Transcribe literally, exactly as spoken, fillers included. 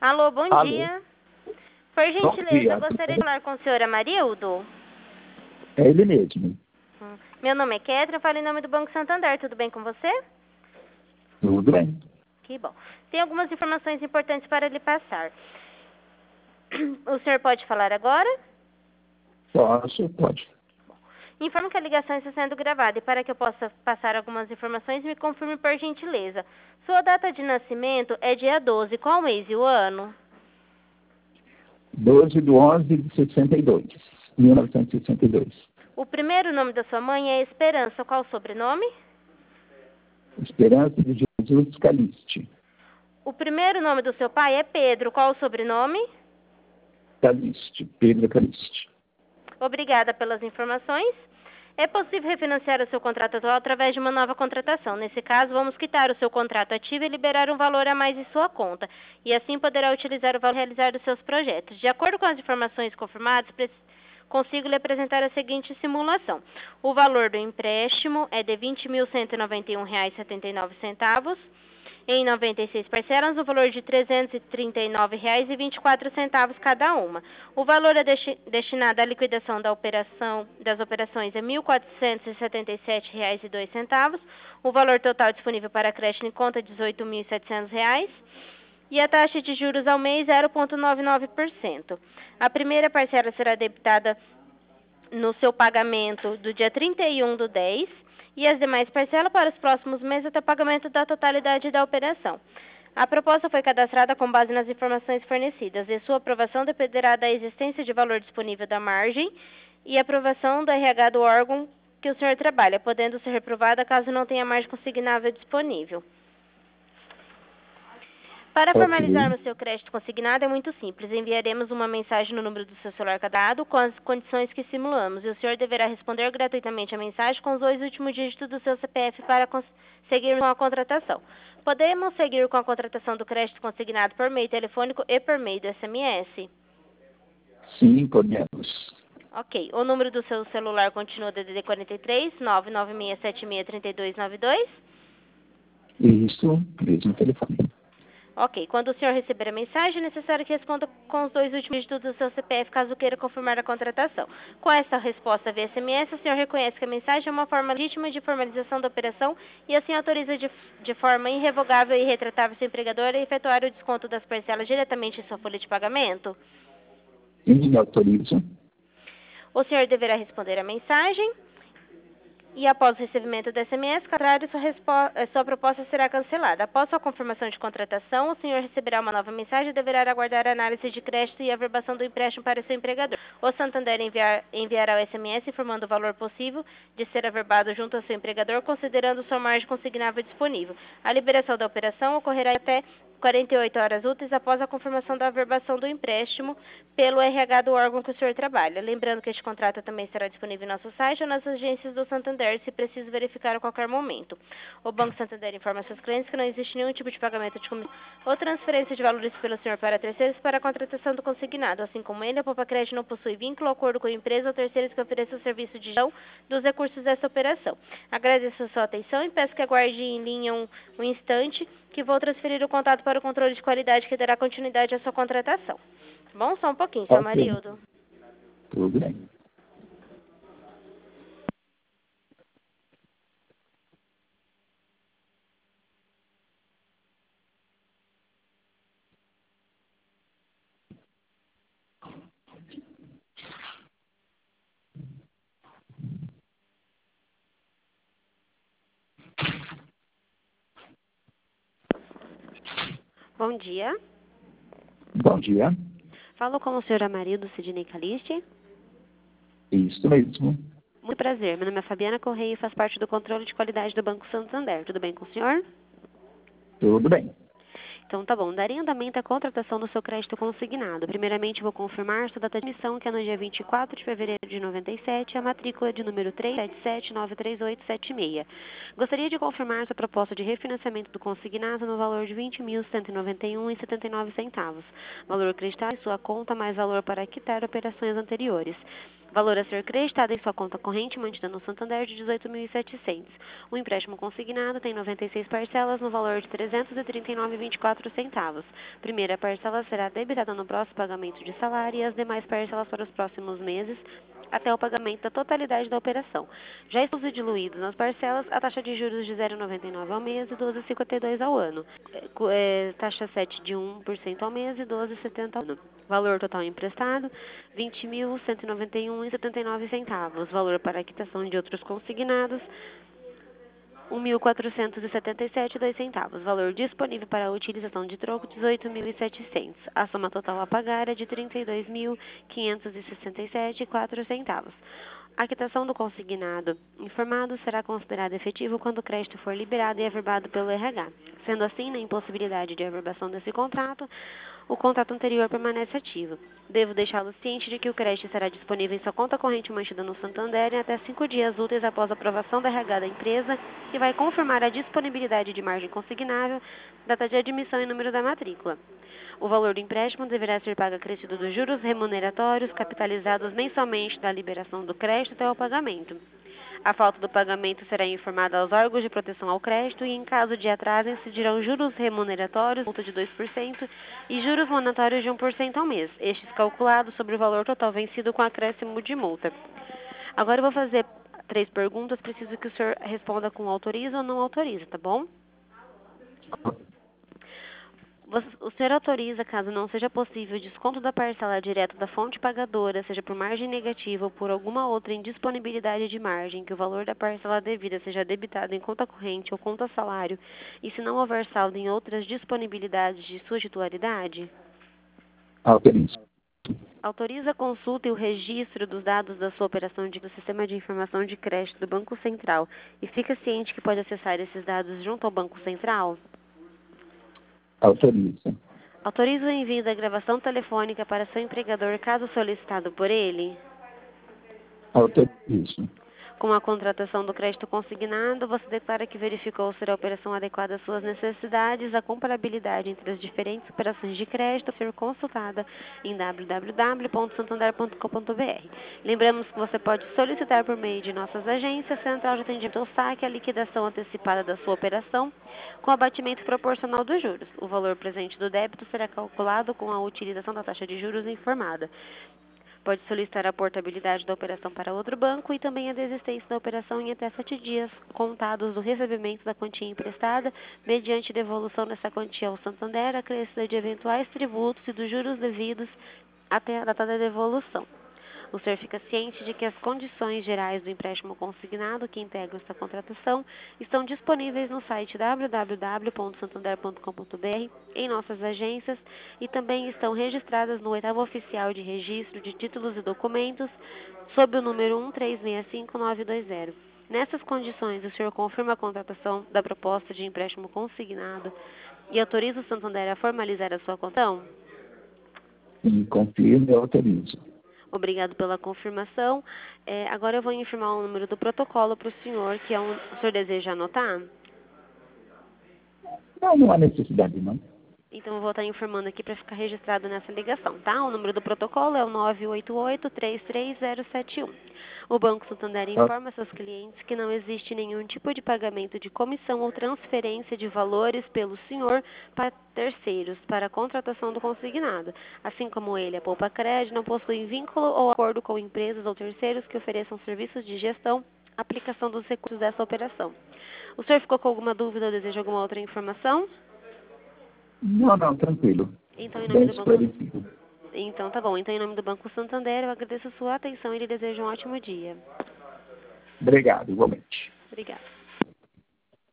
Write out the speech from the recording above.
Alô, bom Alô. dia. Por Bom gentileza, dia. eu gostaria de falar com o senhor Amarildo. É ele mesmo. Hum. Meu nome é Kétra, eu falo em nome do Banco Santander. Tudo bem com você? Tudo bem. Que bom. Tem algumas informações importantes para lhe passar. O senhor pode falar agora? Posso, pode. Informo que a ligação está sendo gravada e para que eu possa passar algumas informações, me confirme por gentileza. Sua data de nascimento é dia doze. Qual mês e o ano? doze de onze de sessenta e dois. mil novecentos e sessenta e dois. O primeiro nome da sua mãe é Esperança. Qual o sobrenome? Esperança de Jesus Caliste. O primeiro nome do seu pai é Pedro. Qual o sobrenome? Caliste. Pedro Caliste. Obrigada pelas informações. É possível refinanciar o seu contrato atual através de uma nova contratação. Nesse caso, vamos quitar o seu contrato ativo e liberar um valor a mais em sua conta. E assim poderá utilizar o valor para realizar os seus projetos. De acordo com as informações confirmadas, consigo lhe apresentar a seguinte simulação. O valor do empréstimo é de vinte mil cento e noventa e um reais e setenta e nove centavos. Em noventa e seis parcelas, no valor de trezentos e trinta e nove reais e vinte e quatro centavos cada uma. O valor é desti destinado à liquidação da operação, das operações é mil quatrocentos e setenta e sete reais e dois centavos. O valor total disponível para crédito em conta é dezoito mil e setecentos reais. E a taxa de juros ao mês é zero vírgula noventa e nove por cento. A primeira parcela será debitada no seu pagamento do dia trinta e um do dez e as demais parcelas para os próximos meses até o pagamento da totalidade da operação. A proposta foi cadastrada com base nas informações fornecidas e sua aprovação dependerá da existência de valor disponível da margem e aprovação do R H do órgão que o senhor trabalha, podendo ser reprovada caso não tenha margem consignável disponível. Para Ok. formalizarmos seu crédito consignado é muito simples. Enviaremos uma mensagem no número do seu celular cadastrado com as condições que simulamos e o senhor deverá responder gratuitamente a mensagem com os dois últimos dígitos do seu C P F para seguir com a contratação. Podemos seguir com a contratação do crédito consignado por meio telefônico e por meio do S M S? Sim, podemos. Ok. O número do seu celular continua D D D quarenta e três, nove nove seis sete seis, três dois nove dois? Isso, mesmo telefone. Ok. Quando o senhor receber a mensagem, é necessário que responda com os dois últimos dígitos do seu C P F, caso queira confirmar a contratação. Com essa resposta via S M S, o senhor reconhece que a mensagem é uma forma legítima de formalização da operação e assim autoriza de, de forma irrevogável e irretratável seu empregador a efetuar o desconto das parcelas diretamente em sua folha de pagamento? Sim, me autorizo. O senhor deverá responder a mensagem e após o recebimento do S M S, contrário, sua, sua proposta será cancelada. Após sua confirmação de contratação, o senhor receberá uma nova mensagem e deverá aguardar a análise de crédito e a averbação do empréstimo para seu empregador. O Santander enviar, enviará o S M S informando o valor possível de ser averbado junto ao seu empregador, considerando sua margem consignável disponível. A liberação da operação ocorrerá até quarenta e oito horas úteis após a confirmação da averbação do empréstimo pelo R H do órgão que o senhor trabalha. Lembrando que este contrato também estará disponível em nosso site ou nas agências do Santander, se preciso verificar a qualquer momento. O Banco Santander informa seus clientes que não existe nenhum tipo de pagamento de comissão ou transferência de valores pelo senhor para terceiros para a contratação do consignado. Assim como ele, a Poupa Crédito não possui vínculo ou acordo com a empresa ou terceiros que ofereçam o serviço de gestão dos recursos dessa operação. Agradeço a sua atenção e peço que aguarde em linha um, um instante, que vou transferir o contato para o controle de qualidade que dará continuidade à sua contratação. Bom, só um pouquinho, seu Ok. Amarildo. Tudo bem. Bom dia. Bom dia. Falo com o senhor Amarildo Sidney Caliste. Isso mesmo. Muito prazer. Meu nome é Fabiana Correia e faço parte do controle de qualidade do Banco Santander. Tudo bem com o senhor? Tudo bem. Então tá bom, daria andamento à contratação do seu crédito consignado. Primeiramente vou confirmar sua data de emissão, que é no dia vinte e quatro de fevereiro de noventa e sete, a matrícula de número três sete sete nove três oito sete seis. Gostaria de confirmar sua proposta de refinanciamento do consignado no valor de vinte mil cento e noventa e um reais e setenta e nove centavos. Valor acreditado em sua conta mais valor para quitar operações anteriores. Valor a ser creditado em sua conta corrente mantida no Santander de dezoito mil e setecentos. O empréstimo consignado tem noventa e seis parcelas no valor de trezentos e trinta e nove reais e vinte e quatro centavos. Primeira parcela será debitada no próximo pagamento de salário e as demais parcelas para os próximos meses até o pagamento da totalidade da operação. Já estão diluídos nas parcelas a taxa de juros de zero vírgula noventa e nove ao mês e doze vírgula cinquenta e dois ao ano. É, taxa sete de um por cento ao mês e doze vírgula setenta ao ano. Valor total emprestado, vinte mil cento e noventa e um reais e setenta e nove centavos. Valor para a quitação de outros consignados, um mil quatrocentos e setenta e sete reais e dois centavos. Valor disponível para a utilização de troco, dezoito mil e setecentos. A soma total a pagar é de trinta e dois mil quinhentos e sessenta e sete reais e quatro centavos. A quitação do consignado informado será considerada efetivo quando o crédito for liberado e averbado pelo R H. Sendo assim, na impossibilidade de averbação desse contrato, o contrato anterior permanece ativo. Devo deixá-lo ciente de que o crédito será disponível em sua conta corrente mantida no Santander em até cinco dias úteis após a aprovação da R H da empresa e vai confirmar a disponibilidade de margem consignável, data de admissão e número da matrícula. O valor do empréstimo deverá ser pago acrescido dos juros remuneratórios capitalizados mensalmente da liberação do crédito até o pagamento. A falta do pagamento será informada aos órgãos de proteção ao crédito e, em caso de atraso, incidirão juros remuneratórios, multa de dois por cento e juros monetários de um por cento ao mês, estes calculados sobre o valor total vencido com acréscimo de multa. Agora eu vou fazer três perguntas, preciso que o senhor responda com autoriza ou não autoriza, tá bom? O senhor autoriza, caso não seja possível, o desconto da parcela direto da fonte pagadora, seja por margem negativa ou por alguma outra indisponibilidade de margem, que o valor da parcela devida seja debitado em conta corrente ou conta salário, e se não houver saldo em outras disponibilidades de sua titularidade? Autorizo. Autoriza a consulta e o registro dos dados da sua operação de, do Sistema de Informação de Crédito do Banco Central e fica ciente que pode acessar esses dados junto ao Banco Central? Autorizo. Autoriza o envio da gravação telefônica para seu empregador, caso solicitado por ele? Autorizo. Com a contratação do crédito consignado, você declara que verificou ser a operação adequada às suas necessidades, a comparabilidade entre as diferentes operações de crédito a ser consultada em w w w ponto santander ponto com ponto b r. Lembramos que você pode solicitar por meio de nossas agências, Central de Atendimento ao Saque, a liquidação antecipada da sua operação, com abatimento proporcional dos juros. O valor presente do débito será calculado com a utilização da taxa de juros informada. Pode solicitar a portabilidade da operação para outro banco e também a desistência da operação em até sete dias contados do recebimento da quantia emprestada, mediante devolução dessa quantia ao Santander, acrescida de eventuais tributos e dos juros devidos até a data da devolução. O senhor fica ciente de que as condições gerais do empréstimo consignado que integram esta contratação estão disponíveis no site w w w ponto santander ponto com ponto b r, em nossas agências, e também estão registradas no oitavo oficial de registro de títulos e documentos, sob o número um três seis cinco nove dois zero. Nessas condições, o senhor confirma a contratação da proposta de empréstimo consignado e autoriza o Santander a formalizar a sua contação? Sim, confirmo e autorizo. Obrigado pela confirmação. É, agora eu vou informar o número do protocolo para o senhor, que é um, o senhor deseja anotar? Não, não há necessidade, não. Então eu vou estar informando aqui para ficar registrado nessa ligação, tá? O número do protocolo é o nove oito oito, três três zero sete um. O Banco Santander informa seus clientes que não existe nenhum tipo de pagamento de comissão ou transferência de valores pelo senhor para terceiros para a contratação do consignado. Assim como ele, a Poupa Crédito não possui vínculo ou acordo com empresas ou terceiros que ofereçam serviços de gestão, aplicação dos recursos dessa operação. O senhor ficou com alguma dúvida ou deseja alguma outra informação? Não, não, tranquilo. Então, em nome Bem do Banco... esclarecido. Então, tá bom. Então, em nome do Banco Santander, eu agradeço a sua atenção e lhe desejo um ótimo dia. Obrigado, igualmente. Obrigada.